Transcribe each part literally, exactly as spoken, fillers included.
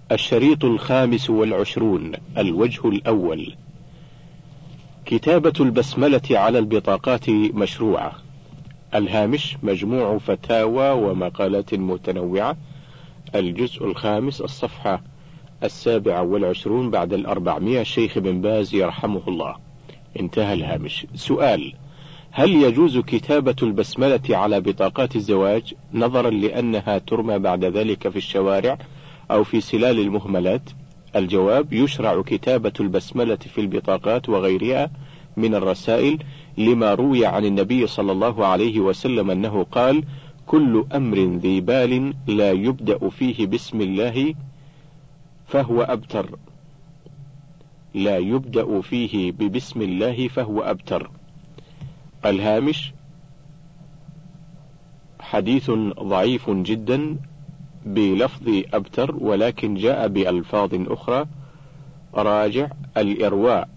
الشريط الخامس والعشرون. الوجه الأول: كتابة البسملة على البطاقات مشروعة. الهامش: مجموع فتاوى ومقالات متنوعة، الجزء الخامس، الصفحة السابعة والعشرون بعد الأربعمائة، الشيخ بن باز يرحمه الله. انتهى الهامش. سؤال: هل يجوز كتابة البسملة على بطاقات الزواج نظرا لأنها ترمى بعد ذلك في الشوارع أو في سلال المهملات؟ الجواب: يشرع كتابة البسملة في البطاقات وغيرها من الرسائل لما روي عن النبي صلى الله عليه وسلم أنه قال: كل أمر ذي بال لا يبدأ فيه بسم الله فهو أبتر لا يبدأ فيه ببسم الله فهو أبتر. الهامش: حديث ضعيف جدا بلفظ أبتر، ولكن جاء بألفاظ أخرى، راجع الإرواء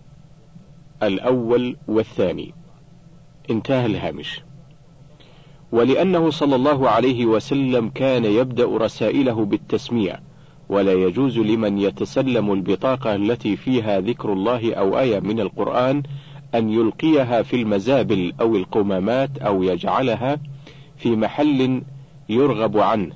الأول والثاني. انتهى الهامش. ولأنه صلى الله عليه وسلم كان يبدأ رسائله بالتسمية، ولا يجوز لمن يتسلم البطاقة التي فيها ذكر الله أو آية من القرآن أن يلقيها في المزابل أو القمامات أو يجعلها في محل يرغب عنه.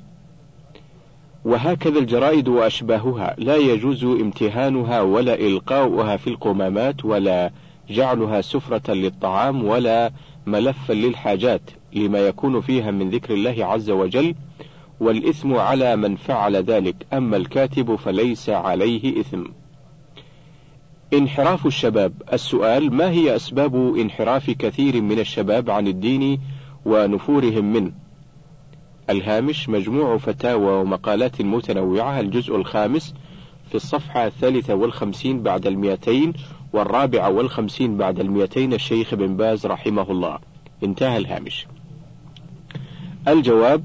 وهكذا الجرائد وأشباهها لا يجوز امتهانها ولا إلقاؤها في القمامات ولا جعلها سفرة للطعام ولا ملفا للحاجات، لما يكون فيها من ذكر الله عز وجل، والإثم على من فعل ذلك، أما الكاتب فليس عليه إثم. انحراف الشباب. السؤال: ما هي أسباب انحراف كثير من الشباب عن الدين ونفورهم منه؟ الهامش: مجموع فتاوى ومقالات متنوعة، الجزء الخامس، في الصفحة الثالثة والخمسين بعد المئتين والرابعة والخمسين بعد المئتين، الشيخ بن باز رحمه الله. انتهى الهامش. الجواب: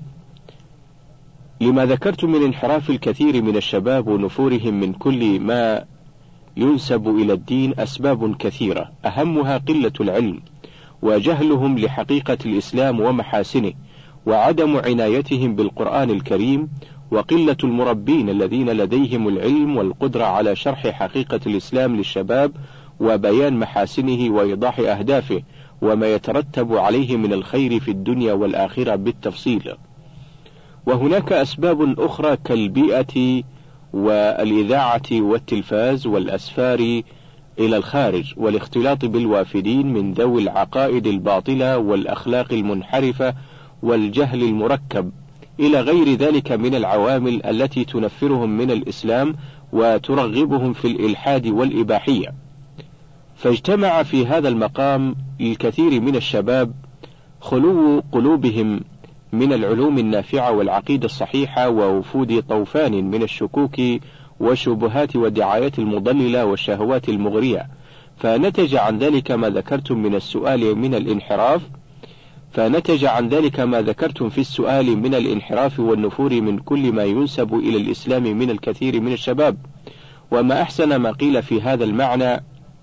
لما ذكرت من انحراف الكثير من الشباب ونفورهم من كل ما ينسب إلى الدين أسباب كثيرة، أهمها قلة العلم وجهلهم لحقيقة الإسلام ومحاسنه، وعدم عنايتهم بالقرآن الكريم، وقلة المربين الذين لديهم العلم والقدرة على شرح حقيقة الإسلام للشباب وبيان محاسنه وإيضاح أهدافه وما يترتب عليه من الخير في الدنيا والآخرة بالتفصيل. وهناك أسباب أخرى كالبيئة والإذاعة والتلفاز والأسفار إلى الخارج والاختلاط بالوافدين من ذوي العقائد الباطلة والأخلاق المنحرفة والجهل المركب إلى غير ذلك من العوامل التي تنفرهم من الإسلام وترغبهم في الإلحاد والإباحية. فاجتمع في هذا المقام الكثير من الشباب خلو قلوبهم من العلوم النافعة والعقيدة الصحيحة ووفود طوفان من الشكوك والشبهات والدعايات المضللة والشهوات المغرية، فنتج عن ذلك ما ذكرتم من السؤال من الانحراف فنتج عن ذلك ما ذكرتم في السؤال من الانحراف والنفور من كل ما ينسب إلى الإسلام من الكثير من الشباب. وما أحسن ما قيل في هذا المعنى: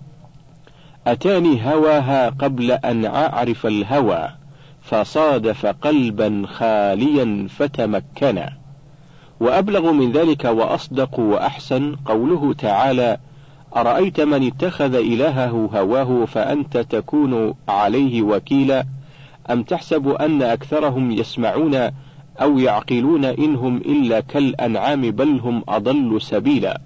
أتاني هواها قبل أن أعرف الهوى، فصادف قلبا خاليا فتمكنا. وأبلغ من ذلك وأصدق وأحسن قوله تعالى: أرأيت من اتخذ إلهه هواه فأنت تكون عليه وكيلا، أم تحسب أن أكثرهم يسمعون أو يعقلون إنهم إلا كالأنعام بل هم أضل سبيلا.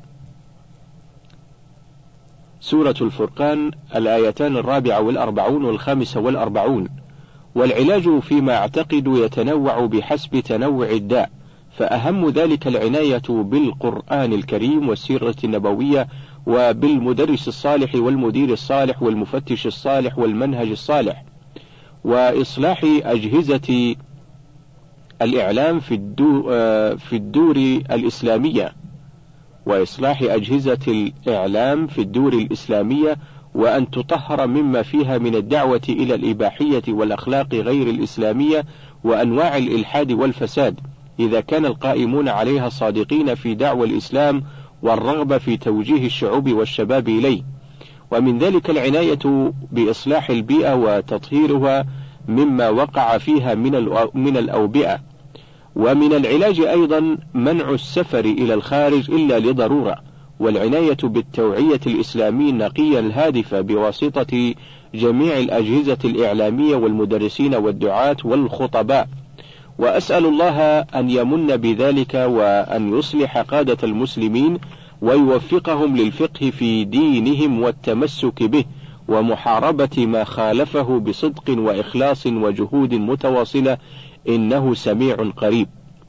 سورة الفرقان، الآيتان الرابعة والأربعون والخامسة والأربعون. والعلاج فيما أعتقد يتنوع بحسب تنوع الداء، فأهم ذلك العناية بالقرآن الكريم والسيرة النبوية وبالمدرس الصالح والمدير الصالح والمفتش الصالح والمنهج الصالح، وإصلاح أجهزة الإعلام في الدور, في الدور الإسلامية وإصلاح أجهزة الإعلام في الدور الإسلامية وأن تطهر مما فيها من الدعوة إلى الإباحية والأخلاق غير الإسلامية وأنواع الإلحاد والفساد، إذا كان القائمون عليها صادقين في دعوى الإسلام والرغبة في توجيه الشعوب والشباب إليه. ومن ذلك العناية بإصلاح البيئة وتطهيرها مما وقع فيها من من الأوبئة، ومن العلاج أيضا منع السفر إلى الخارج إلا لضرورة، والعناية بالتوعية الإسلامية النقية الهادفة بواسطة جميع الأجهزة الإعلامية والمدرسين والدعاة والخطباء. وأسأل الله أن يمن بذلك وأن يصلح قادة المسلمين ويوفقهم للفقه في دينهم والتمسك به ومحاربة ما خالفه بصدق وإخلاص وجهود متواصلة، إنه سميع قريب.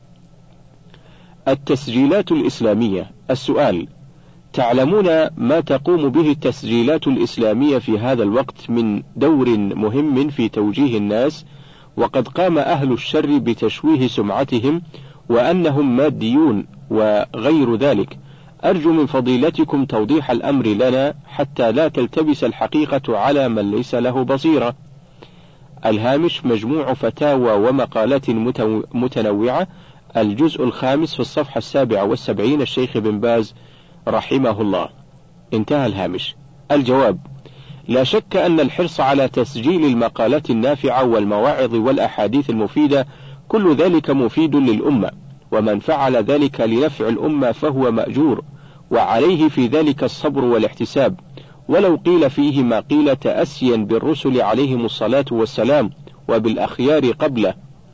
التسجيلات الإسلامية. السؤال: تعلمون ما تقوم به التسجيلات الإسلامية في هذا الوقت من دور مهم في توجيه الناس، وقد قام أهل الشر بتشويه سمعتهم وأنهم ماديون وغير ذلك. أرجو من فضيلتكم توضيح الأمر لنا حتى لا تلتبس الحقيقة على من ليس له بصيرة. الهامش: مجموع فتاوى ومقالات متنوعة، الجزء الخامس في الصفحة السابعة والسبعين، الشيخ بن باز رحمه الله. انتهى الهامش. الجواب: لا شك أن الحرص على تسجيل المقالات النافعة والمواعظ والأحاديث المفيدة كل ذلك مفيد للأمة، ومن فعل ذلك لنفع الأمة فهو مأجور، وعليه في ذلك الصبر والاحتساب، ولو قيل فيه ما قيل تأسيا بالرسل عليهم الصلاة والسلام وبالأخيار قبله.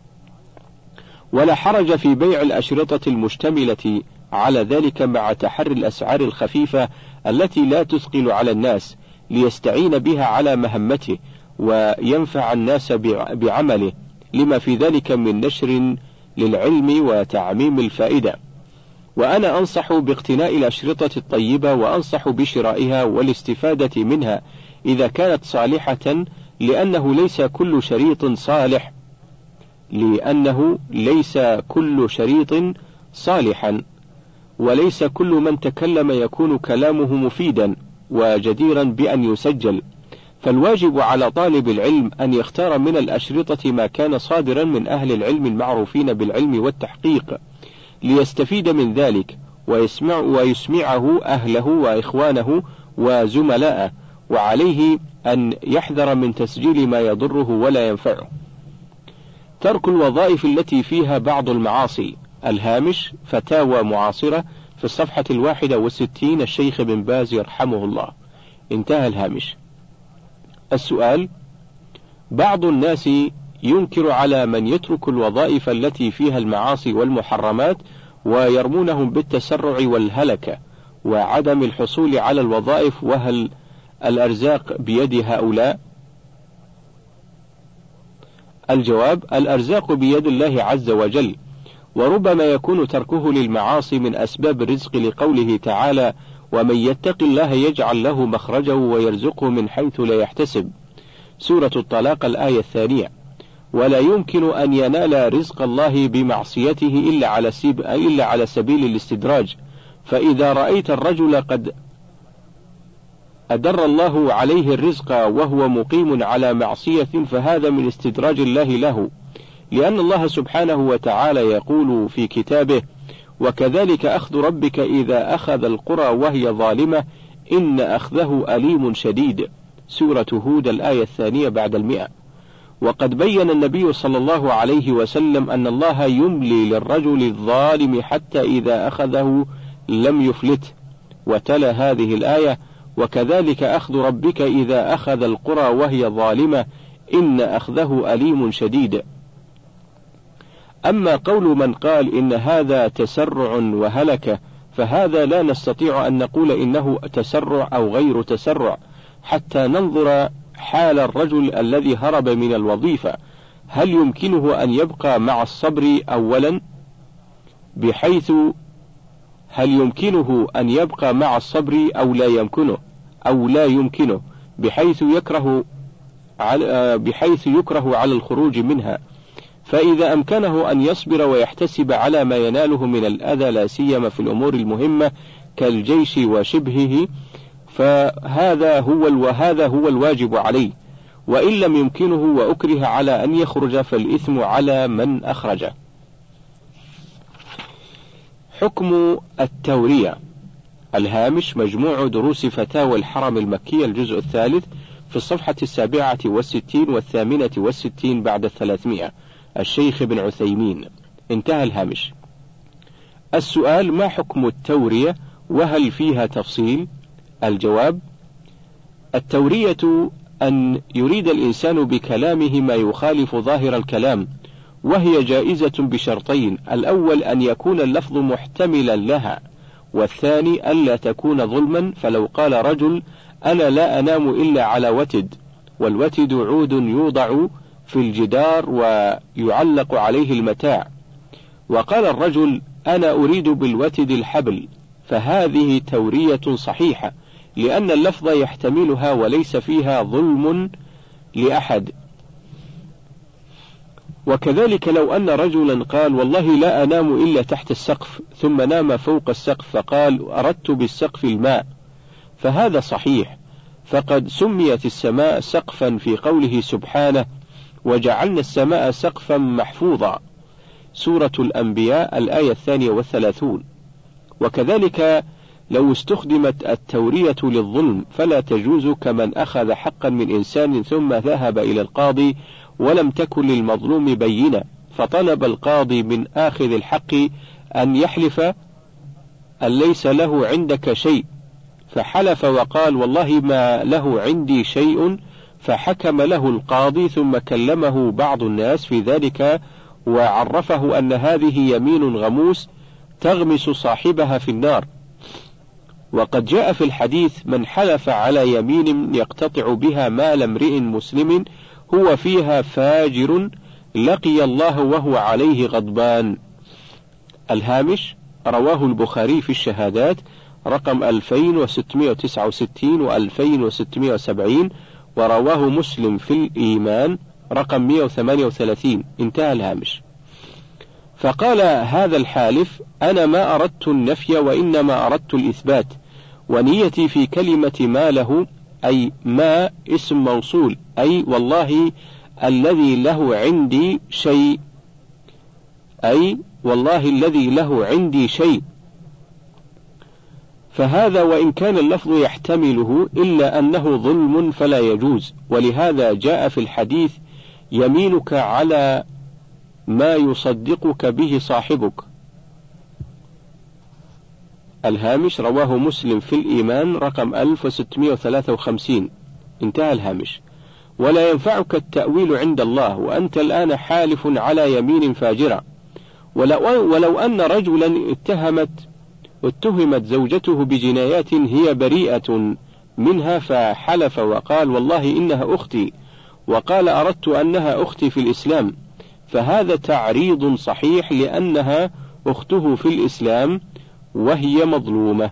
ولا حرج في بيع الأشرطة المشتملة على ذلك مع تحري الأسعار الخفيفة التي لا تثقل على الناس، ليستعين بها على مهمته وينفع الناس بعمله، لما في ذلك من نشر للعلم وتعميم الفائدة. وأنا أنصح باقتناء الأشرطة الطيبة، وأنصح بشرائها والاستفادة منها إذا كانت صالحة، لأنه ليس كل شريط صالح لأنه ليس كل شريط صالحا وليس كل من تكلم يكون كلامه مفيدا وجديرا بأن يسجل، فالواجب على طالب العلم أن يختار من الأشرطة ما كان صادرا من أهل العلم المعروفين بالعلم والتحقيق، ليستفيد من ذلك ويسمع ويسمعه أهله وإخوانه وزملاءه، وعليه أن يحذر من تسجيل ما يضره ولا ينفعه. ترك الوظائف التي فيها بعض المعاصي. الهامش: فتاوى معاصرة، في الصفحة الواحدة والستين، الشيخ بن باز يرحمه الله. انتهى الهامش. السؤال: بعض الناس ينكر على من يترك الوظائف التي فيها المعاصي والمحرمات ويرمونهم بالتسرع والهلكة وعدم الحصول على الوظائف، وهل الأرزاق بيد هؤلاء؟ الجواب: الأرزاق بيد الله عز وجل، وربما يكون تركه للمعاصي من أسباب الرزق، لقوله تعالى: ومن يتق الله يجعل له مخرجا ويرزقه من حيث لا يحتسب، سورة الطلاق الآية الثانية. ولا يمكن أن ينال رزق الله بمعصيته إلا على, إلا على سبيل الاستدراج، فإذا رأيت الرجل قد أدر الله عليه الرزق وهو مقيم على معصية فهذا من استدراج الله له، لأن الله سبحانه وتعالى يقول في كتابه: وكذلك أخذ ربك إذا أخذ القرى وهي ظالمة إن أخذه أليم شديد، سورة هود الآية الثانية بعد المئة. وقد بين النبي صلى الله عليه وسلم أن الله يملي للرجل الظالم حتى إذا أخذه لم يفلته، وتلا هذه الآية: وكذلك أخذ ربك إذا أخذ القرى وهي ظالمة إن أخذه أليم شديد. أما قول من قال إن هذا تسرع وهلكة فهذا لا نستطيع أن نقول إنه تسرع أو غير تسرع حتى ننظر حال الرجل الذي هرب من الوظيفة، هل يمكنه أن يبقى مع الصبر أولا بحيث هل يمكنه أن يبقى مع الصبر أو لا يمكنه أو لا يمكنه بحيث يكره على بحيث يكره على الخروج منها، فإذا أمكنه أن يصبر ويحتسب على ما يناله من الأذى لا سيما في الأمور المهمة كالجيش وشبهه فهذا هو وهذا هو الواجب عليه، وإن لم يمكنه وأكره على أن يخرج فالإثم على من أخرجه. حكم التورية. الهامش: مجموع دروس فتاوى الحرم المكي، الجزء الثالث، في الصفحة السابعة والستين والثامنة والستين بعد الثلاثمائة، الشيخ بن عثيمين. انتهى الهامش. السؤال: ما حكم التورية وهل فيها تفصيل؟ الجواب: التورية أن يريد الإنسان بكلامه ما يخالف ظاهر الكلام، وهي جائزة بشرطين: الأول أن يكون اللفظ محتملا لها، والثاني ألا تكون ظلما. فلو قال رجل: أنا لا أنام إلا على وتد، والوتد عود يوضع في الجدار ويعلق عليه المتاع، وقال الرجل: أنا أريد بالوتد الحبل، فهذه تورية صحيحة، لأن اللفظ يحتملها وليس فيها ظلم لأحد. وكذلك لو أن رجلا قال: والله لا أنام إلا تحت السقف، ثم نام فوق السقف فقال: أردت بالسقف الماء، فهذا صحيح، فقد سميت السماء سقفا في قوله سبحانه: وجعلنا السماء سقفا محفوظا، سورة الأنبياء الآية الثانية والثلاثون. وكذلك لو استخدمت التورية للظلم فلا تجوز كمن أخذ حقا من إنسان ثم ذهب إلى القاضي ولم تكن للمظلوم بينة، فطلب القاضي من آخذ الحق أن يحلف أن ليس له عندك شيء، فحلف وقال: والله ما له عندي شيء، فحكم له القاضي، ثم كلمه بعض الناس في ذلك وعرفه أن هذه يمين غموس تغمس صاحبها في النار. وقد جاء في الحديث: من حلف على يمين يقتطع بها مال امرئ مسلم هو فيها فاجر لقي الله وهو عليه غضبان. الهامش: رواه البخاري في الشهادات رقم ألفين وستمائة وتسعة وستين وألفين وستمائة وسبعين، ورواه مسلم في الإيمان رقم مائة وثمانية وثلاثين. انتهى الهامش. فقال هذا الحالف: أنا ما أردت النفي وإنما أردت الإثبات، ونيتي في كلمة ما له أي ما اسم موصول، أي والله الذي له عندي شيء، أي والله الذي له عندي شيء، فهذا وإن كان اللفظ يحتمله إلا أنه ظلم فلا يجوز. ولهذا جاء في الحديث: يمينك على ما يصدقك به صاحبك. الهامش: رواه مسلم في الإيمان رقم ألف وستمائة وثلاثة وخمسين. انتهى الهامش. ولا ينفعك التأويل عند الله وأنت الآن حالف على يمين فاجرة. ولو, ولو أن رجلا اتهمت اتهمت زوجته بجنايات هي بريئة منها، فحلف وقال: والله إنها أختي، وقال: أردت أنها أختي في الإسلام، فهذا تعريض صحيح لأنها أخته في الإسلام وهي مظلومة.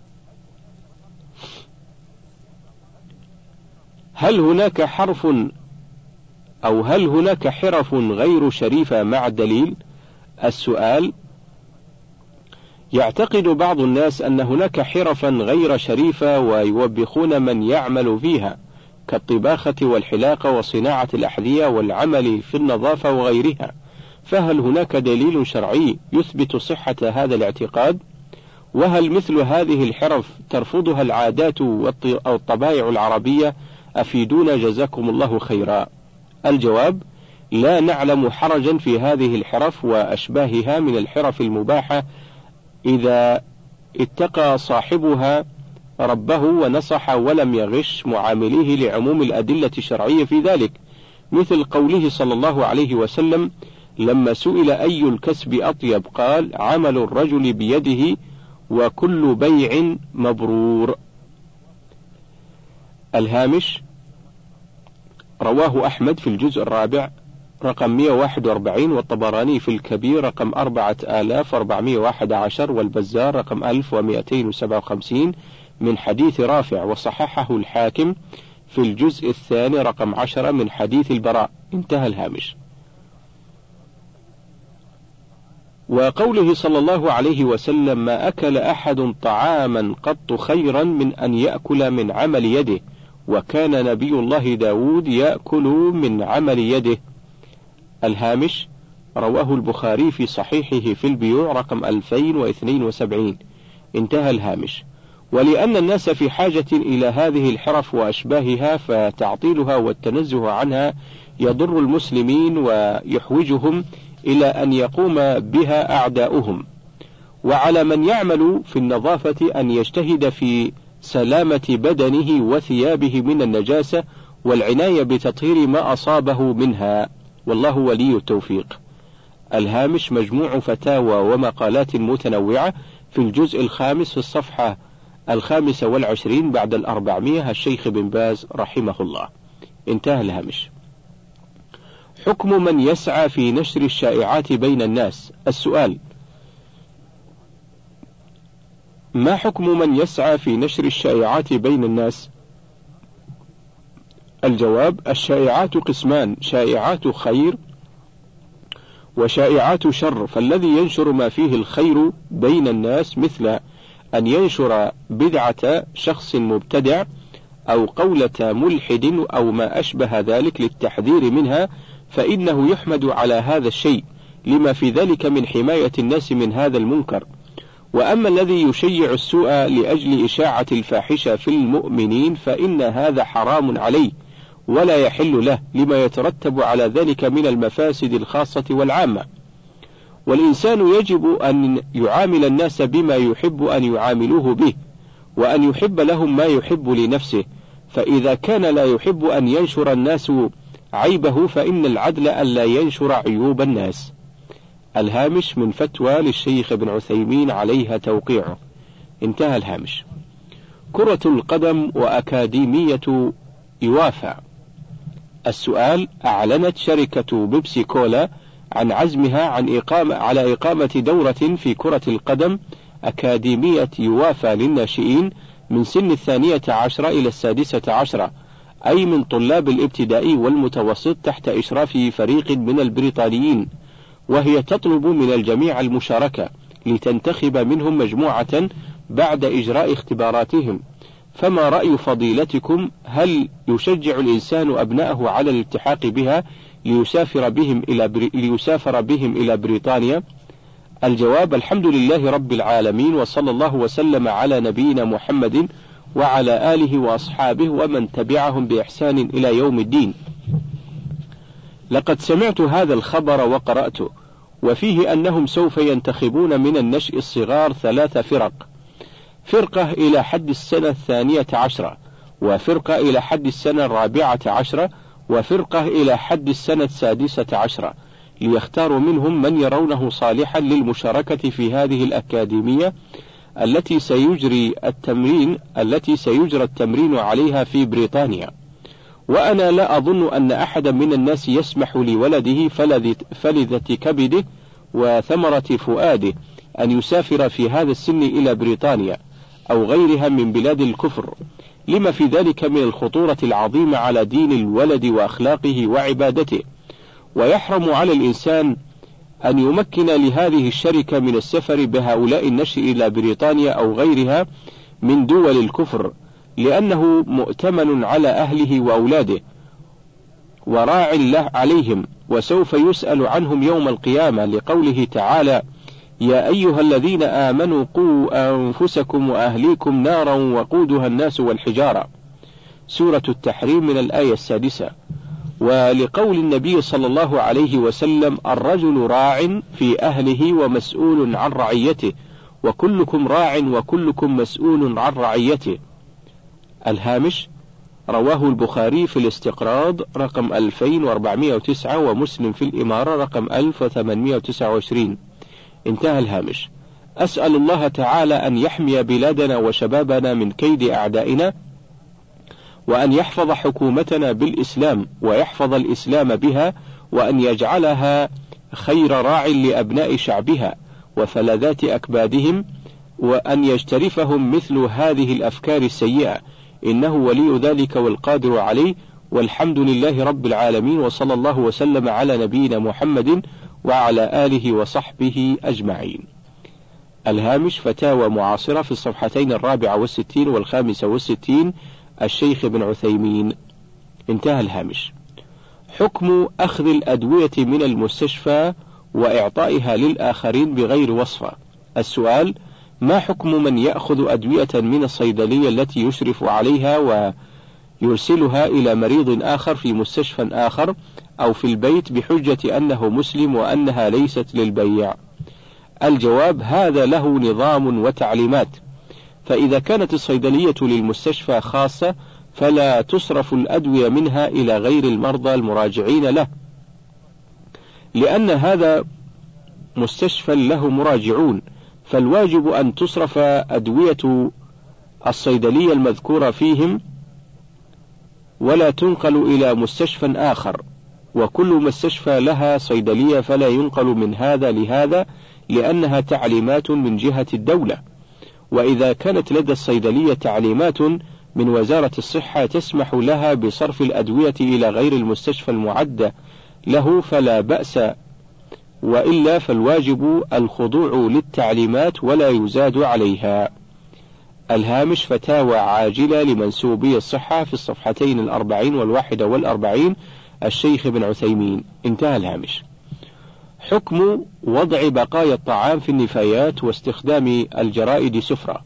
هل هناك حرف أو هل هناك حرف غير شريفة مع الدليل؟ السؤال: يعتقد بعض الناس أن هناك حرفا غير شريفة ويوبخون من يعمل فيها، كالطباخة والحلاقة وصناعة الأحذية والعمل في النظافة وغيرها، فهل هناك دليل شرعي يثبت صحة هذا الاعتقاد؟ وهل مثل هذه الحرف ترفضها العادات أو الطبائع العربية؟ أفيدونا جزاكم الله خيرا. الجواب: لا نعلم حرجا في هذه الحرف وأشباهها من الحرف المباحة إذا اتقى صاحبها ربه ونصح ولم يغش معامليه لعموم الأدلة الشرعية في ذلك، مثل قوله صلى الله عليه وسلم لما سئل أي الكسب أطيب قال: عمل الرجل بيده وكل بيع مبرور. الهامش: رواه أحمد في الجزء الرابع رقم مائة وواحد وأربعين، والطبراني في الكبير رقم أربعة آلاف وأربعمائة وواحد عشر، والبزار رقم ألف ومائتين وسبعة وخمسين من حديث رافع، وصححه الحاكم في الجزء الثاني رقم عشرة من حديث البراء. انتهى الهامش. وقوله صلى الله عليه وسلم: ما أكل أحد طعاما قط خيرا من أن يأكل من عمل يده، وكان نبي الله داود يأكل من عمل يده. الهامش: رواه البخاري في صحيحه في البيوع رقم ألفين واثنين وسبعين. انتهى الهامش. ولأن الناس في حاجة إلى هذه الحرف وأشباهها، فتعطيلها والتنزه عنها يضر المسلمين ويحوجهم إلى أن يقوم بها أعداؤهم. وعلى من يعمل في النظافة أن يجتهد في سلامة بدنه وثيابه من النجاسة والعناية بتطهير ما أصابه منها، والله ولي التوفيق. الهامش مجموع فتاوى ومقالات متنوعة في الجزء الخامس في الصفحة الخامسة والعشرين بعد الأربعمية، الشيخ بن باز رحمه الله. انتهى الهامش. حكم من يسعى في نشر الشائعات بين الناس. السؤال: ما حكم من يسعى في نشر الشائعات بين الناس؟ الجواب: الشائعات قسمان: شائعات خير وشائعات شر. فالذي ينشر ما فيه الخير بين الناس مثل أن ينشر بدعة شخص مبتدع أو قولة ملحد أو ما أشبه ذلك للتحذير منها، فإنه يحمد على هذا الشيء لما في ذلك من حماية الناس من هذا المنكر. وأما الذي يشيع السوء لأجل إشاعة الفاحشة في المؤمنين فإن هذا حرام عليه ولا يحل له لما يترتب على ذلك من المفاسد الخاصة والعامة. والإنسان يجب أن يعامل الناس بما يحب أن يعاملوه به، وأن يحب لهم ما يحب لنفسه. فإذا كان لا يحب أن ينشر الناس عيبه فإن العدل ألا ينشر عيوب الناس. الهامش من فتوى للشيخ ابن عثيمين عليها توقيعه. انتهى الهامش. كرة القدم وأكاديمية يوافا. السؤال: أعلنت شركة بيبسي كولا عن عزمها عن إقامة على إقامة دورة في كرة القدم أكاديمية يوافا للناشئين من سن الثانية عشرة إلى السادسة عشرة، أي من طلاب الابتدائي والمتوسط، تحت إشراف فريق من البريطانيين، وهي تطلب من الجميع المشاركة لتنتخب منهم مجموعة بعد إجراء اختباراتهم. فما رأي فضيلتكم؟ هل يشجع الإنسان أبنائه على الالتحاق بها ليسافر بهم إلى بري... ليسافر بهم إلى بريطانيا؟ الجواب: الحمد لله رب العالمين، وصلى الله وسلم على نبينا محمد وعلى آله وأصحابه ومن تبعهم بإحسان إلى يوم الدين. لقد سمعت هذا الخبر وقرأته، وفيه أنهم سوف ينتخبون من النشء الصغار ثلاث فرق: فرقة إلى حد السنة الثانية عشرة، وفرقة إلى حد السنة الرابعة عشرة، وفرقة إلى حد السنة السادسة عشرة، ليختاروا منهم من يرونه صالحا للمشاركة في هذه الأكاديمية التي سيجري التمرين التي سيجرى التمرين عليها في بريطانيا. وأنا لا أظن أن أحدا من الناس يسمح لولده فلذة كبده وثمرة فؤاده أن يسافر في هذا السن إلى بريطانيا أو غيرها من بلاد الكفر، لما في ذلك من الخطورة العظيمة على دين الولد وأخلاقه وعبادته. ويحرم على الإنسان أن يمكن لهذه الشركة من السفر بهؤلاء النشء إلى بريطانيا أو غيرها من دول الكفر، لأنه مؤتمن على أهله وأولاده وراع له عليهم، وسوف يسأل عنهم يوم القيامة، لقوله تعالى: يا أيها الذين آمنوا قوا أنفسكم وأهليكم نارا وقودها الناس والحجارة، سورة التحريم من الآية السادسة. ولقول النبي صلى الله عليه وسلم: الرجل راع في أهله ومسؤول عن رعيته، وكلكم راع وكلكم مسؤول عن رعيته. الهامش: رواه البخاري في الاستقراض رقم ألفين وأربعمائة وتسعة، ومسلم في الإمارة رقم ألف وثمانمائة وتسعة وعشرين. انتهى الهامش. أسأل الله تعالى أن يحمي بلادنا وشبابنا من كيد أعدائنا، وأن يحفظ حكومتنا بالإسلام ويحفظ الإسلام بها، وأن يجعلها خير راع لأبناء شعبها وفلذات أكبادهم، وأن يجترفهم مثل هذه الأفكار السيئة، إنه ولي ذلك والقادر عليه. والحمد لله رب العالمين، وصلى الله وسلم على نبينا محمد وعلى آله وصحبه أجمعين. الهامش: فتاوى معاصرة في الصفحتين الرابعة والستين والخامسة والستين، الشيخ ابن عثيمين. انتهى الهامش. حكم أخذ الأدوية من المستشفى وإعطائها للآخرين بغير وصفة. السؤال: ما حكم من يأخذ أدوية من الصيدلية التي يشرف عليها ويرسلها إلى مريض آخر في مستشفى آخر، أو في البيت بحجة أنه مسلم وأنها ليست للبيع؟ الجواب: هذا له نظام وتعليمات، فإذا كانت الصيدلية للمستشفى خاصة فلا تصرف الأدوية منها إلى غير المرضى المراجعين له، لأن هذا مستشفى له مراجعون، فالواجب أن تصرف أدوية الصيدلية المذكورة فيهم ولا تنقل إلى مستشفى آخر، وكل مستشفى لها صيدلية فلا ينقل من هذا لهذا لأنها تعليمات من جهة الدولة. وإذا كانت لدى الصيدلية تعليمات من وزارة الصحة تسمح لها بصرف الأدوية إلى غير المستشفى المعدة له فلا بأس، وإلا فالواجب الخضوع للتعليمات ولا يزاد عليها. الهامش: فتاوى عاجلة لمنسوبي الصحة في الصفحتين الأربعين والواحدة والأربعين، الشيخ بن عثيمين. انتهى الهامش. حكم وضع بقايا الطعام في النفايات واستخدام الجرائد سفرة.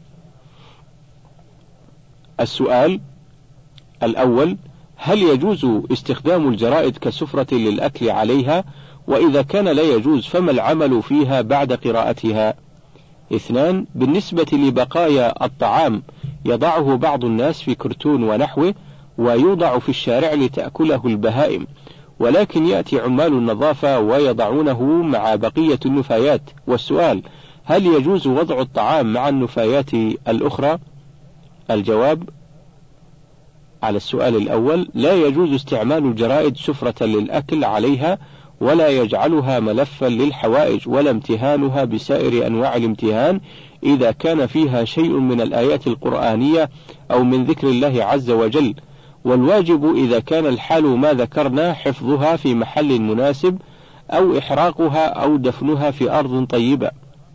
السؤال الأول: هل يجوز استخدام الجرائد كسفرة للأكل عليها؟ وإذا كان لا يجوز فما العمل فيها بعد قراءتها؟ اثنان: بالنسبة لبقايا الطعام يضعه بعض الناس في كرتون ونحوه ويوضع في الشارع لتأكله البهائم، ولكن يأتي عمال النظافة ويضعونه مع بقية النفايات، والسؤال: هل يجوز وضع الطعام مع النفايات الأخرى؟ الجواب على السؤال الأول: لا يجوز استعمال الجرائد سفرة للأكل عليها، ولا يجعلها ملفا للحوائج، ولا امتهانها بسائر أنواع الامتهان إذا كان فيها شيء من الآيات القرآنية أو من ذكر الله عز وجل، والواجب إذا كان الحال ما ذكرنا حفظها في محل مناسب أو إحراقها أو دفنها في أرض طيبة.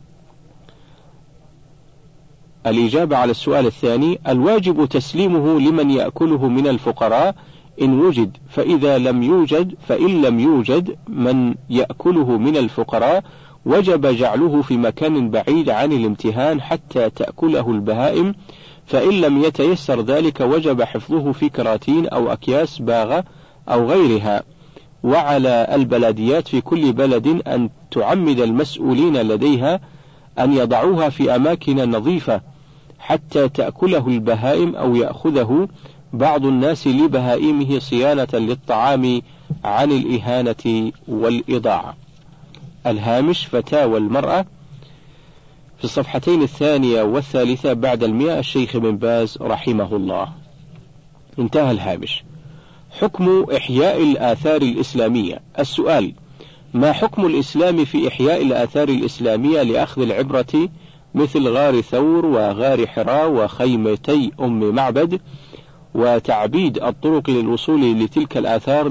الإجابة على السؤال الثاني: الواجب تسليمه لمن يأكله من الفقراء إن وجد، فإذا لم يوجد فإن لم يوجد من يأكله من الفقراء وجب جعله في مكان بعيد عن الامتهان حتى تأكله البهائم، فإن لم يتيسر ذلك وجب حفظه في كراتين أو أكياس باغة أو غيرها. وعلى البلديات في كل بلد أن تعمد المسؤولين لديها أن يضعوها في أماكن نظيفة حتى تأكله البهائم أو يأخذه بعض الناس لبهائمه صيانة للطعام عن الإهانة والإضاعة. الهامش: فتاوى المرأة في الصفحتين الثانية والثالثة بعد المئة، الشيخ بن باز رحمه الله. انتهى الهامش. حكم إحياء الآثار الإسلامية. السؤال: ما حكم الإسلام في إحياء الآثار الإسلامية لأخذ العبرة مثل غار ثور وغار حراء وخيمتي أم معبد، وتعبيد الطرق للوصول لتلك الآثار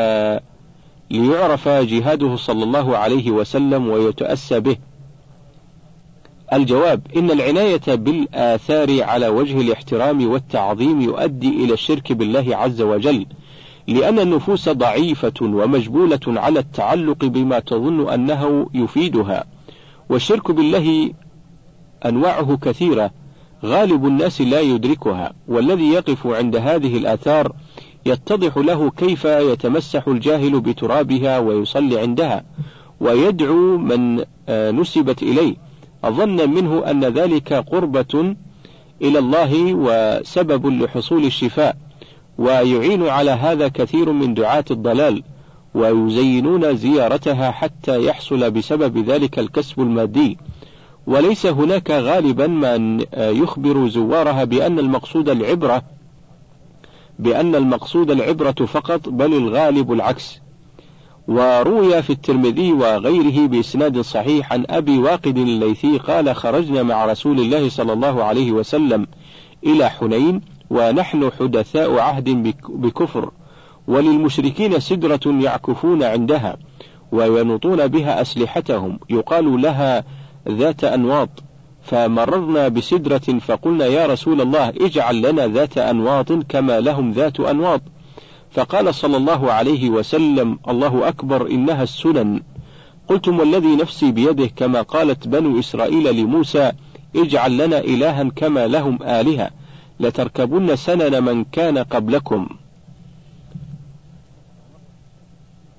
ليعرف جهاده صلى الله عليه وسلم ويتأسى به؟ الجواب: إن العناية بالآثار على وجه الاحترام والتعظيم يؤدي إلى الشرك بالله عز وجل، لأن النفوس ضعيفة ومجبولة على التعلق بما تظن أنه يفيدها، والشرك بالله أنواعه كثيرة غالب الناس لا يدركها، والذي يقف عند هذه الآثار يتضح له كيف يتمسح الجاهل بترابها ويصلي عندها ويدعو من نسبت إليه ظنا منه أن ذلك قربة إلى الله وسبب لحصول الشفاء، ويعين على هذا كثير من دعاة الضلال ويزينون زيارتها حتى يحصل بسبب ذلك الكسب المادي، وليس هناك غالبا من يخبر زوارها بأن المقصود العبرة بأن المقصود العبرة فقط، بل الغالب العكس. وروي في الترمذي وغيره بإسناد صحيح عن أبي واقد الليثي قال: خرجنا مع رسول الله صلى الله عليه وسلم إلى حنين ونحن حدثاء عهد بكفر، وللمشركين سدرة يعكفون عندها وينطون بها أسلحتهم يقال لها ذات أنواط، فمررنا بسدرة فقلنا: يا رسول الله اجعل لنا ذات أنواط كما لهم ذات أنواط، فقال صلى الله عليه وسلم: الله أكبر، إنها السنن. قلتم: والذي نفسي بيده، كما قالت بنو إسرائيل لموسى: اجعل لنا إلها كما لهم آلهة، لتركبن سنن من كان قبلكم.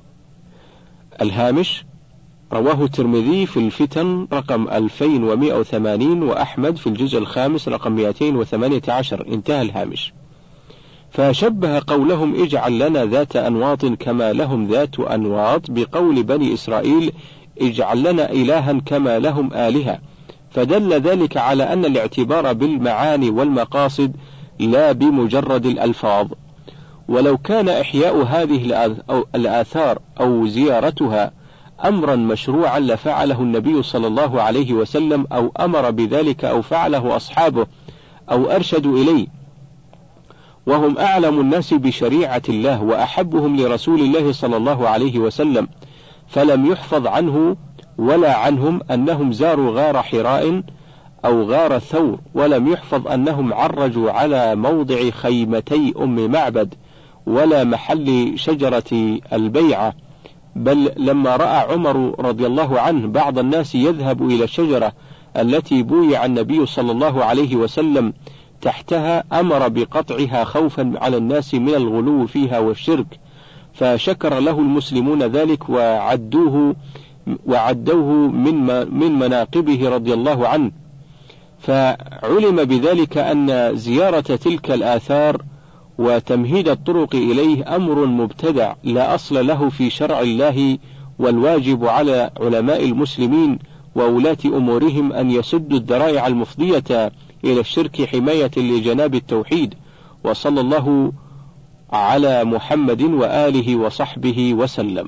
الهامش: رواه الترمذي في الفتن رقم ألفين ومئة وثمانين، وأحمد في الجزء الخامس رقم مئتين وثمانية عشر. انتهى الهامش. فشبه قولهم اجعل لنا ذات أنواط كما لهم ذات أنواط بقول بني إسرائيل اجعل لنا إلها كما لهم آلهة، فدل ذلك على أن الاعتبار بالمعاني والمقاصد لا بمجرد الألفاظ. ولو كان إحياء هذه الآثار أو زيارتها أمرا مشروعا لفعله النبي صلى الله عليه وسلم، أو أمر بذلك أو فعله أصحابه أو أرشدوا إليه، وهم أعلم الناس بشريعة الله وأحبهم لرسول الله صلى الله عليه وسلم، فلم يحفظ عنه ولا عنهم أنهم زاروا غار حراء أو غار ثور، ولم يحفظ أنهم عرجوا على موضع خيمتي أم معبد ولا محل شجرة البيعة، بل لما رأى عمر رضي الله عنه بعض الناس يذهب إلى الشجرة التي بويع النبي صلى الله عليه وسلم تحتها أمر بقطعها خوفا على الناس من الغلو فيها والشرك، فشكر له المسلمون ذلك وعدوه وعدوه من من مناقبه رضي الله عنه. فعلم بذلك أن زيارة تلك الآثار وتمهيد الطرق إليه أمر مبتدع لا أصل له في شرع الله، والواجب على علماء المسلمين وولاة أمورهم أن يسدوا الذرائع المفضية إلى الشرك حماية لجناب التوحيد. وصلى الله على محمد وآله وصحبه وسلم.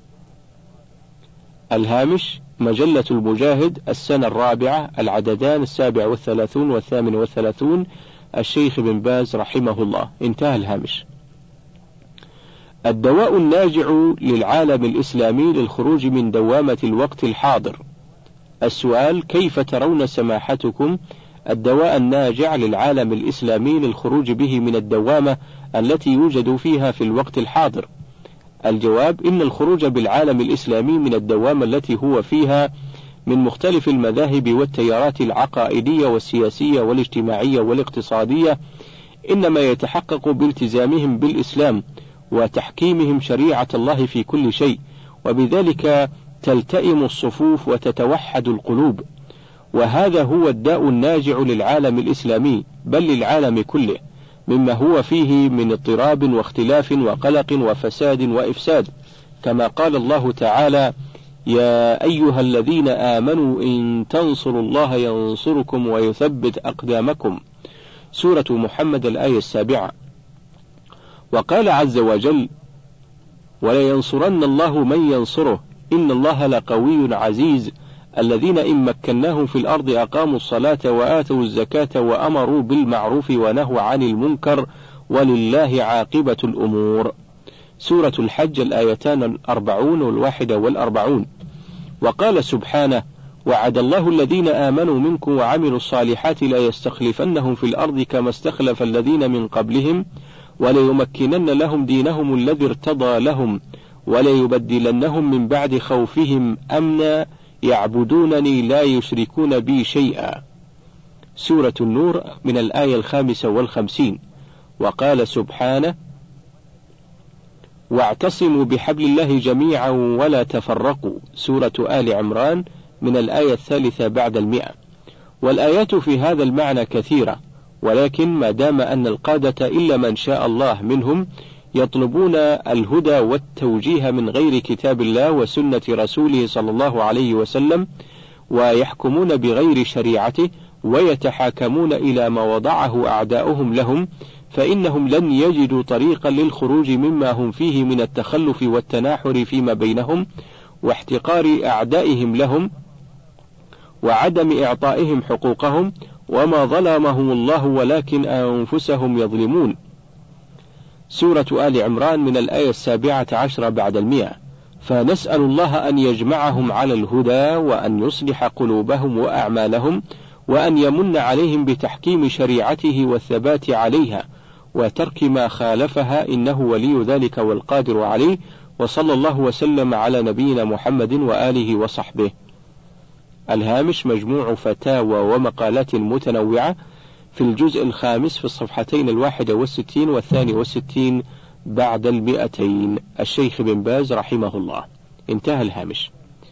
الهامش: مجلة المجاهد، السنة الرابعة، العددان السابع والثلاثون والثامن والثلاثون، الشيخ بن باز رحمه الله. انتهى الهامش. الدواء الناجع للعالم الإسلامي للخروج من دوامة الوقت الحاضر. السؤال: كيف ترون سماحتكم الدواء الناجع للعالم الإسلامي للخروج به من الدوامة التي يوجد فيها في الوقت الحاضر؟ الجواب: إن الخروج بالعالم الإسلامي من الدوامة التي هو فيها من مختلف المذاهب والتيارات العقائدية والسياسية والاجتماعية والاقتصادية إنما يتحقق بالتزامهم بالإسلام وتحكيمهم شريعة الله في كل شيء، وبذلك تلتئم الصفوف وتتوحد القلوب، وهذا هو الداء الناجع للعالم الإسلامي بل للعالم كله مما هو فيه من اضطراب واختلاف وقلق وفساد وإفساد، كما قال الله تعالى: يا أيها الذين آمنوا إن تنصروا الله ينصركم ويثبت أقدامكم. سورة محمد الآية السابعة. وقال عز وجل: ولينصرن الله من ينصره إن الله لقوي عزيز، الذين إن مكناهم في الأرض أقاموا الصلاة وآتوا الزكاة وأمروا بالمعروف ونهوا عن المنكر ولله عاقبة الأمور. سورة الحج الآيتان الأربعون والواحدة والأربعون. وقال سبحانه: وعد الله الذين آمنوا منكم وعملوا الصالحات لا يستخلفنهم في الأرض كما استخلف الذين من قبلهم وليمكنن لهم دينهم الذي ارتضى لهم وليبدلنهم من بعد خوفهم أمنا يعبدونني لا يشركون بي شيئا. سورة النور من الآية الخامسة والخمسين. وقال سبحانه: واعتصموا بحبل الله جميعا ولا تفرقوا. سورة آل عمران من الآية الثالثة بعد المئة. والآيات في هذا المعنى كثيرة، ولكن ما دام أن القادة إلا من شاء الله منهم يطلبون الهدى والتوجيه من غير كتاب الله وسنة رسوله صلى الله عليه وسلم، ويحكمون بغير شريعته ويتحاكمون إلى ما وضعه أعداؤهم لهم، فإنهم لن يجدوا طريقا للخروج مما هم فيه من التخلف والتناحر فيما بينهم واحتقار أعدائهم لهم وعدم إعطائهم حقوقهم، وما ظلمهم الله ولكن أنفسهم يظلمون. سورة آل عمران من الآية السابعة عشر بعد المئة. فنسأل الله أن يجمعهم على الهدى وأن يصلح قلوبهم وأعمالهم وأن يمن عليهم بتحكيم شريعته والثبات عليها وترك ما خالفها، إنه ولي ذلك والقادر عليه. وصلى الله وسلم على نبينا محمد وآله وصحبه. الهامش: مجموع فتاوى ومقالات متنوعة في الجزء الخامس في الصفحتين الواحدة والستين والثاني والستين بعد المئتين. الشيخ بن باز رحمه الله. انتهى الهامش.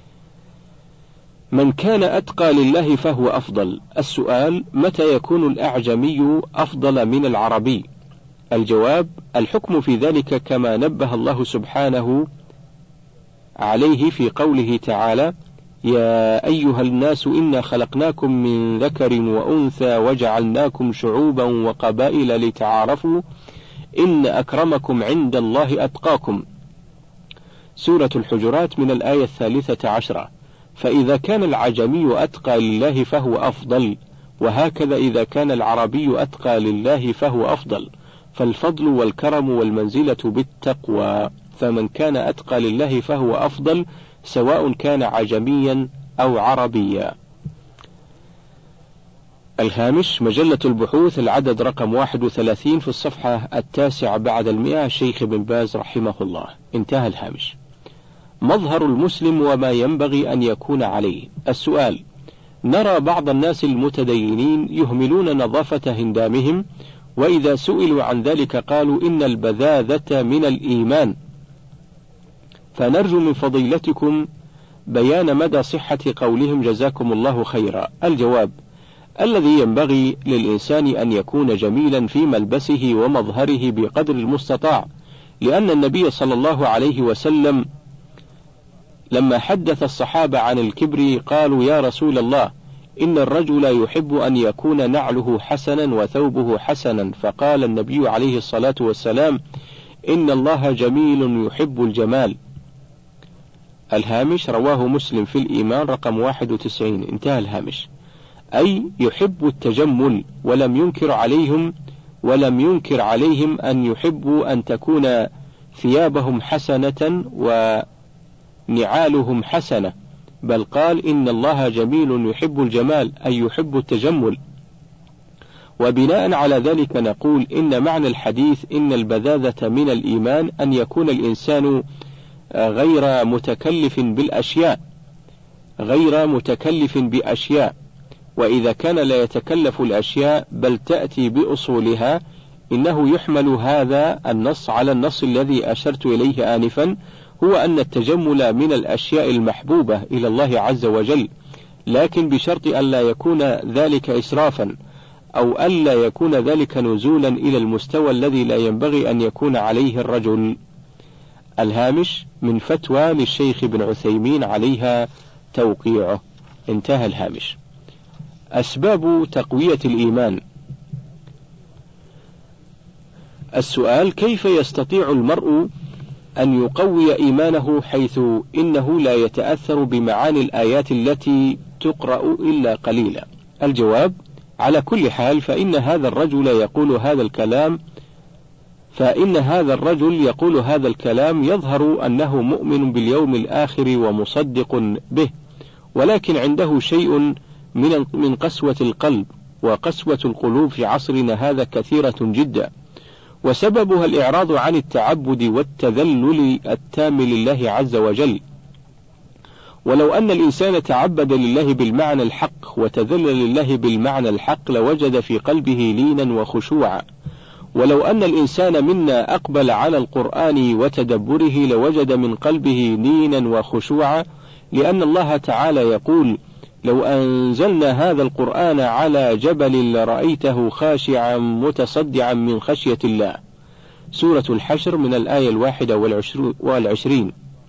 من كان أتقى لله فهو أفضل. السؤال: متى يكون الأعجمي أفضل من العربي؟ الجواب: الحكم في ذلك كما نبه الله سبحانه عليه في قوله تعالى: يا أيها الناس إنا خلقناكم من ذكر وأنثى وجعلناكم شعوبا وقبائل لتعارفوا إن أكرمكم عند الله أتقاكم. سورة الحجرات من الآية الثالثة عشرة. فإذا كان العجمي أتقى لله فهو أفضل، وهكذا إذا كان العربي أتقى لله فهو أفضل، فالفضل والكرم والمنزلة بالتقوى، فمن كان أتقى لله فهو أفضل سواء كان عجميا أو عربيا. الهامش: مجلة البحوث العدد رقم واحد وثلاثين في الصفحة التاسعة بعد المئة، الشيخ بن باز رحمه الله. انتهى الهامش. مظهر المسلم وما ينبغي أن يكون عليه. السؤال: نرى بعض الناس المتدينين يهملون نظافة هندامهم، وإذا سئلوا عن ذلك قالوا إن البذاذة من الإيمان، فنرجو من فضيلتكم بيان مدى صحة قولهم جزاكم الله خيرا. الجواب: الذي ينبغي للإنسان أن يكون جميلا في ملبسه ومظهره بقدر المستطاع، لأن النبي صلى الله عليه وسلم لما حدث الصحابة عن الكبر قالوا: يا رسول الله، إن الرجل يحب أن يكون نعله حسنا وثوبه حسنا، فقال النبي عليه الصلاة والسلام: إن الله جميل يحب الجمال. الهامش: رواه مسلم في الإيمان رقم واحد وتسعين. انتهى الهامش. أي يحب التجمل، ولم ينكر عليهم ولم ينكر عليهم أن يحبوا أن تكون ثيابهم حسنة ونعالهم حسنة، بل قال: إن الله جميل يحب الجمال، أي يحب التجمل. وبناء على ذلك نقول إن معنى الحديث إن البذاذة من الإيمان أن يكون الإنسان غير متكلف بالأشياء غير متكلف بأشياء وإذا كان لا يتكلف الأشياء بل تأتي بأصولها، إنه يحمل هذا النص على النص الذي أشرت إليه آنفا، هو أن التجمل من الأشياء المحبوبة إلى الله عز وجل، لكن بشرط ألا يكون ذلك إسرافا، أو ألا يكون ذلك نزولا إلى المستوى الذي لا ينبغي أن يكون عليه الرجل. الهامش: من فتوى للشيخ بن عثيمين عليها توقيعه. انتهى الهامش. أسباب تقوية الإيمان. السؤال: كيف يستطيع المرء أن يقوي إيمانه حيث إنه لا يتأثر بمعاني الآيات التي تقرأ إلا قليلا؟ الجواب: على كل حال فإن هذا الرجل يقول هذا الكلام فإن هذا الرجل يقول هذا الكلام يظهر أنه مؤمن باليوم الآخر ومصدق به، ولكن عنده شيء من من قسوة القلب، وقسوة القلوب في عصرنا هذا كثيرة جدا، وسببها الإعراض عن التعبد والتذلل التام لله عز وجل. ولو أن الإنسان تعبد لله بالمعنى الحق وتذلل لله بالمعنى الحق لوجد في قلبه لينا وخشوعا. ولو أن الإنسان منا أقبل على القرآن وتدبره لوجد من قلبه لينا وخشوعا، لأن الله تعالى يقول: لو أنزلنا هذا القرآن على جبل لرأيته خاشعا متصدعا من خشية الله. سورة الحشر من الآية الواحدة والعشرين.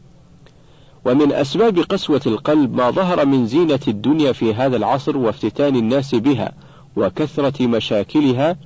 ومن أسباب قسوة القلب ما ظهر من زينة الدنيا في هذا العصر وافتتان الناس بها وكثرة مشاكلها،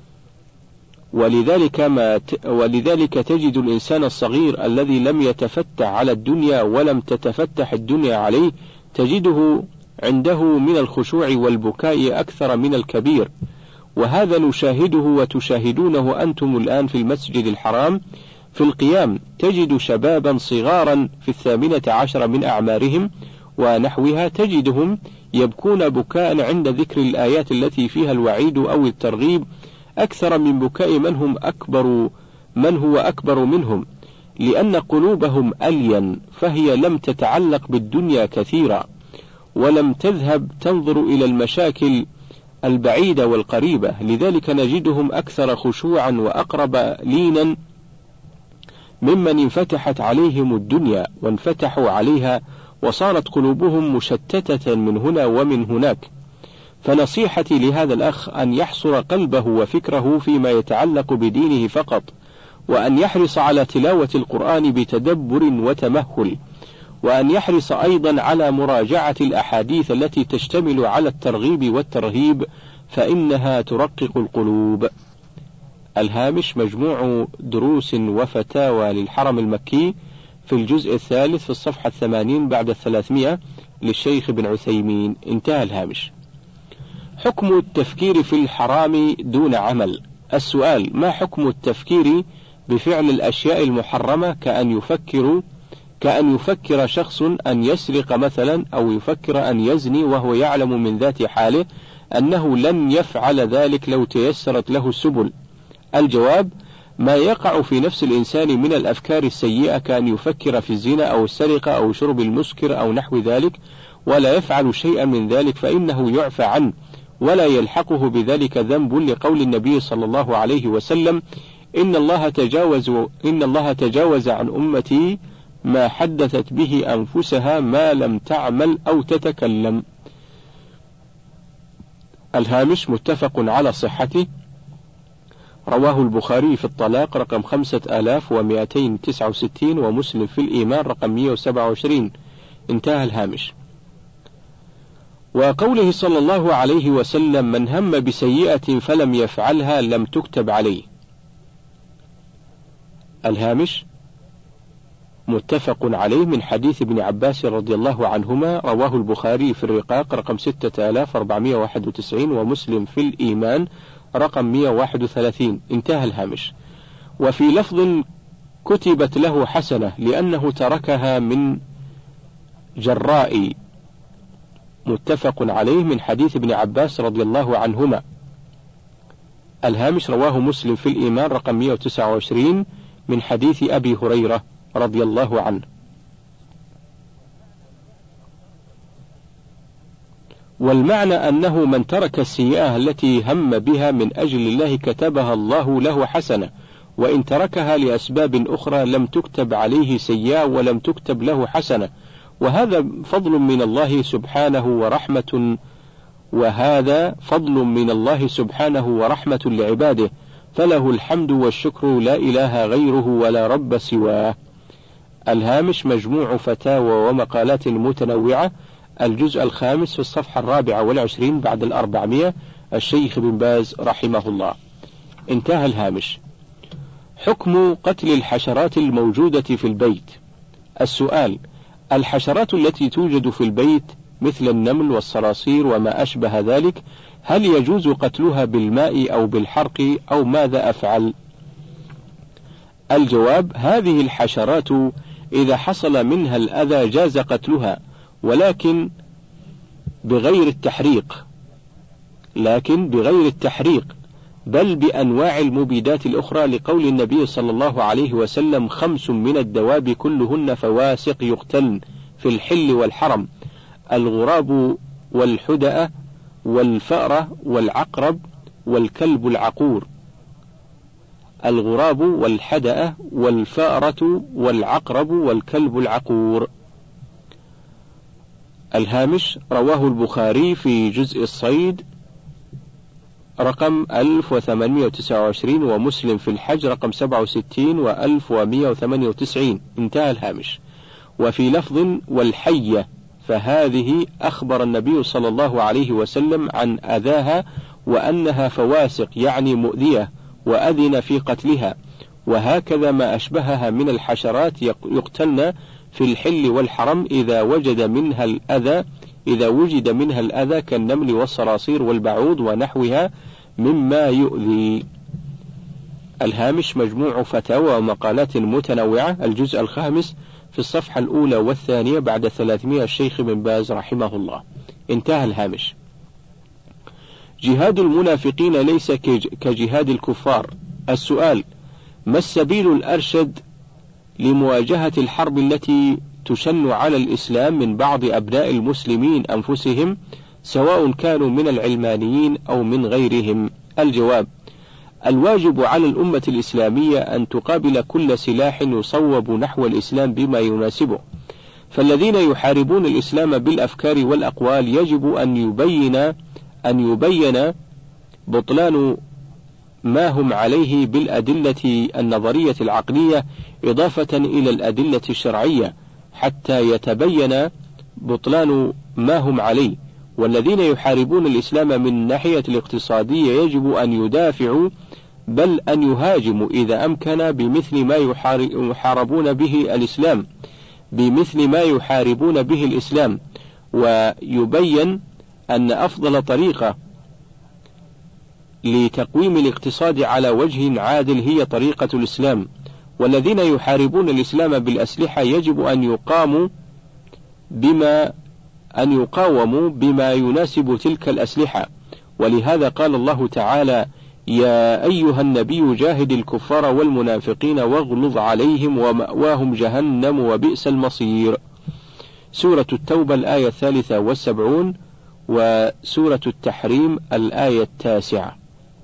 ولذلك, ما ت... ولذلك تجد الإنسان الصغير الذي لم يتفتح على الدنيا ولم تتفتح الدنيا عليه تجده عنده من الخشوع والبكاء أكثر من الكبير، وهذا نشاهده وتشاهدونه أنتم الآن في المسجد الحرام. في القيام تجد شبابا صغارا في الثامنة عشر من أعمارهم ونحوها تجدهم يبكون بكاء عند ذكر الآيات التي فيها الوعيد أو الترغيب أكثر من بكاء من هم أكبر من هو أكبر منهم، لأن قلوبهم ألين، فهي لم تتعلق بالدنيا كثيرا، ولم تذهب تنظر إلى المشاكل البعيدة والقريبة، لذلك نجدهم أكثر خشوعا وأقرب لينا ممن انفتحت عليهم الدنيا وانفتحوا عليها وصارت قلوبهم مشتتة من هنا ومن هناك. فنصيحتي لهذا الأخ أن يحصر قلبه وفكره فيما يتعلق بدينه فقط، وأن يحرص على تلاوة القرآن بتدبر وتمهل، وأن يحرص أيضا على مراجعة الأحاديث التي تشتمل على الترغيب والترهيب، فإنها ترقق القلوب. الهامش مجموع دروس وفتاوى للحرم المكي في الجزء الثالث في الصفحة الثمانين بعد الثلاثمائة للشيخ بن عثيمين. انتهى الهامش. حكم التفكير في الحرام دون عمل. السؤال: ما حكم التفكير بفعل الأشياء المحرمة كأن يفكر كأن يفكر شخص أن يسرق مثلا، أو يفكر أن يزني وهو يعلم من ذات حاله أنه لن يفعل ذلك لو تيسرت له السبل؟ الجواب: ما يقع في نفس الإنسان من الأفكار السيئة كأن يفكر في الزنا أو السرقة أو شرب المسكر أو نحو ذلك ولا يفعل شيئا من ذلك فإنه يعفى عنه ولا يلحقه بذلك ذنب، لقول النبي صلى الله عليه وسلم: إن الله تجاوز إن الله تجاوز عن أمتي ما حدثت به أنفسها ما لم تعمل أو تتكلم. الهامش متفق على صحته، رواه البخاري في الطلاق رقم خمسة آلاف ومئتين تسعة وستين، ومسلم في الإيمان رقم مئة وسبعة وعشرين. انتهى الهامش. وقوله صلى الله عليه وسلم: من هم بسيئة فلم يفعلها لم تكتب عليه. الهامش متفق عليه من حديث ابن عباس رضي الله عنهما، رواه البخاري في الرقاق رقم ستة آلاف وأربعمائة وواحد وتسعين، ومسلم في الإيمان رقم مئة وواحد وثلاثين. انتهى الهامش. وفي لفظ: كتبت له حسنة لأنه تركها من جراء. متفق عليه من حديث ابن عباس رضي الله عنهما. الهامش رواه مسلم في الإيمان رقم مئة وتسعة وعشرين من حديث أبي هريرة رضي الله عنه. والمعنى أنه من ترك السيئة التي هم بها من أجل الله كتبها الله له حسنة، وإن تركها لأسباب أخرى لم تكتب عليه سيئة ولم تكتب له حسنة، وهذا فضل من الله سبحانه ورحمة وهذا فضل من الله سبحانه ورحمة لعباده، فله الحمد والشكر لا إله غيره ولا رب سواه. الهامش مجموع فتاوى ومقالات متنوعة، الجزء الخامس في الصفحة الرابعة والعشرين بعد الأربعمائة، الشيخ بن باز رحمه الله. انتهى الهامش. حكم قتل الحشرات الموجودة في البيت. السؤال: الحشرات التي توجد في البيت مثل النمل والصراصير وما أشبه ذلك، هل يجوز قتلها بالماء أو بالحرق أو ماذا أفعل؟ الجواب: هذه الحشرات إذا حصل منها الأذى جاز قتلها، ولكن بغير التحريق لكن بغير التحريق بل بأنواع المبيدات الأخرى، لقول النبي صلى الله عليه وسلم: خمس من الدواب كلهن فواسق يقتلن في الحل والحرم: الغراب والحدأ والفأرة والعقرب والكلب العقور. الغراب والحدأ والفأرة والعقرب والكلب العقور. الهامش رواه البخاري في جزء الصيد رقم ألف وثمانمائة وتسعة وعشرين، ومسلم في الحج رقم سبعة وستين وألف ومئة وثمانية وتسعين. انتهى الهامش. وفي لفظ: والحية، فهذه أخبر النبي صلى الله عليه وسلم عن أذاها وأنها فواسق يعني مؤذية، وأذن في قتلها، وهكذا ما أشبهها من الحشرات يقتلن في الحل والحرم إذا وجد منها الأذى إذا وجد منها الأذى كالنمل والصراصير والبعوض ونحوها مما يؤذي. الهامش مجموع فتاوى ومقالات متنوعة، الجزء الخامس في الصفحة الأولى والثانية بعد ثلاثمائة، الشيخ بن باز رحمه الله. انتهى الهامش. جهاد المنافقين ليس كجهاد الكفار. السؤال: ما السبيل الأرشد لمواجهة الحرب التي تشن على الإسلام من بعض أبناء المسلمين أنفسهم، سواء كانوا من العلمانيين أو من غيرهم؟ الجواب: الواجب على الأمة الإسلامية أن تقابل كل سلاح يصوب نحو الإسلام بما يناسبه، فالذين يحاربون الإسلام بالأفكار والأقوال يجب أن يبين أن يبين بطلان ما هم عليه بالأدلة النظرية العقلية إضافة إلى الأدلة الشرعية حتى يتبين بطلان ما هم عليه. والذين يحاربون الإسلام من الناحية الاقتصادية يجب أن يدافعوا بل أن يهاجموا إذا أمكن بمثل ما يحاربون به الإسلام بمثل ما يحاربون به الإسلام ويبين أن أفضل طريقة لتقويم الاقتصاد على وجه عادل هي طريقة الإسلام. والذين يحاربون الإسلام بالأسلحة يجب أن يقاموا بما أن يقاوموا بما يناسب تلك الأسلحة، ولهذا قال الله تعالى: يا أيها النبي جاهد الكفار والمنافقين واغلظ عليهم ومأواهم جهنم وبئس المصير. سورة التوبة الآية الثالثة والسبعون، وسورة التحريم الآية التاسعة.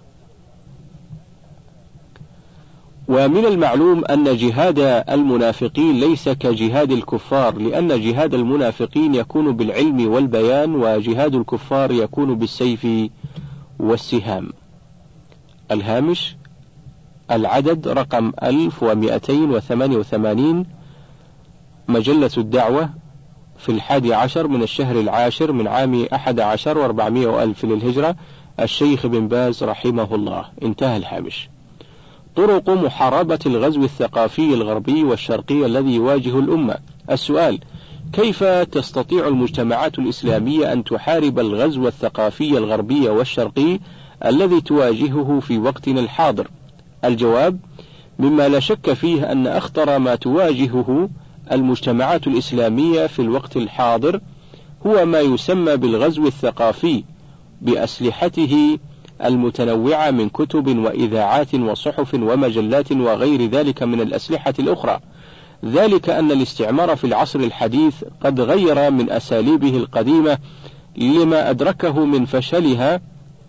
ومن المعلوم أن جهاد المنافقين ليس كجهاد الكفار، لأن جهاد المنافقين يكون بالعلم والبيان، وجهاد الكفار يكون بالسيف والسهام. الهامش: العدد رقم ألف ومئتين وثمانية وثمانين، مجلة الدعوة، في الحادي عشر من الشهر العاشر من عام أحد عشر وأربعمائة وألف للهجرة، الشيخ بن باز رحمه الله. انتهى الهامش. طرق محاربة الغزو الثقافي الغربي والشرقي الذي يواجه الأمة. السؤال: كيف تستطيع المجتمعات الإسلامية أن تحارب الغزو الثقافي الغربي والشرقي الذي تواجهه في وقتنا الحاضر؟ الجواب: مما لا شك فيه أن أخطر ما تواجهه المجتمعات الإسلامية في الوقت الحاضر هو ما يسمى بالغزو الثقافي بأسلحته المتنوعة من كتب وإذاعات وصحف ومجلات وغير ذلك من الأسلحة الأخرى، ذلك أن الاستعمار في العصر الحديث قد غير من أساليبه القديمة لما أدركه من فشلها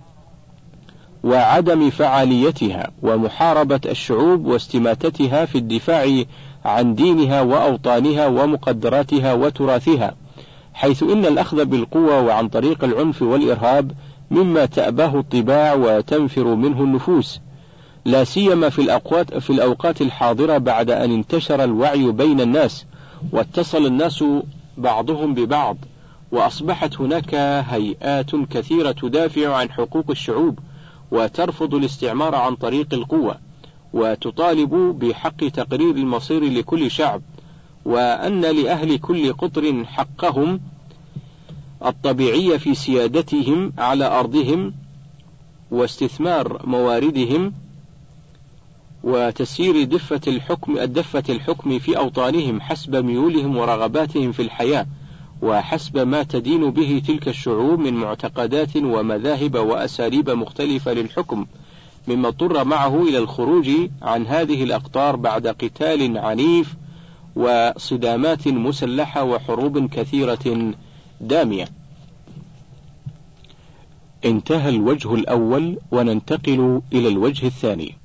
وعدم فعاليتها ومحاربة الشعوب واستماتتها في الدفاع عن دينها وأوطانها ومقدراتها وتراثها، حيث إن الأخذ بالقوة وعن طريق العنف والإرهاب مما تأباه الطباع وتنفر منه النفوس، لا سيما في الأوقات في الأوقات الحاضرة بعد أن انتشر الوعي بين الناس واتصل الناس بعضهم ببعض، وأصبحت هناك هيئات كثيرة تدافع عن حقوق الشعوب وترفض الاستعمار عن طريق القوة، وتطالب بحق تقرير المصير لكل شعب، وأن لأهل كل قطر حقهم الطبيعي في سيادتهم على أرضهم واستثمار مواردهم وتسيير دفة الحكم الدفة الحكم في أوطانهم حسب ميولهم ورغباتهم في الحياة، وحسب ما تدين به تلك الشعوب من معتقدات ومذاهب وأساليب مختلفة للحكم، مما اضطر معه إلى الخروج عن هذه الأقطار بعد قتال عنيف وصدامات مسلحة وحروب كثيرة دامية. انتهى الوجه الأول، وننتقل إلى الوجه الثاني.